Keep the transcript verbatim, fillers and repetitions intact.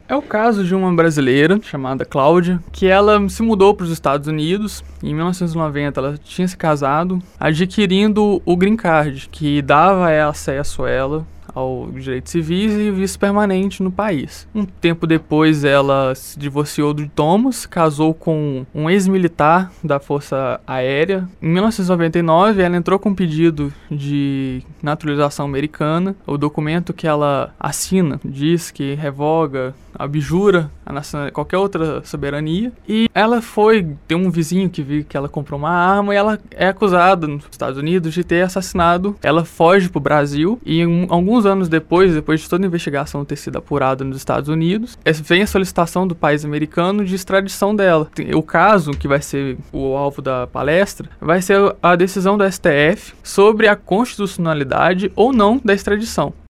É o caso de uma brasileira chamada Cláudia, que ela se mudou para os Estados Unidos. Em mil novecentos e noventa ela tinha se casado, adquirindo o Green Card, que dava acesso a ela ao direitos civis e visto permanente no país. Um tempo depois ela se divorciou do Thomas, casou com um ex-militar da Força Aérea. Em mil novecentos e noventa e nove ela entrou com um pedido de naturalização americana. O documento que ela assina diz que revoga, abjura a nacional, qualquer outra soberania. E ela foi, tem um vizinho que viu que ela comprou uma arma e ela é acusada nos Estados Unidos de ter assassinado. Ela foge para o Brasil e um, alguns anos depois, depois de toda a investigação ter sido apurada nos Estados Unidos, vem a solicitação do país americano de extradição dela. O caso, que vai ser o alvo da palestra, vai ser a decisão do S T F sobre a constitucionalidade ou não da extradição.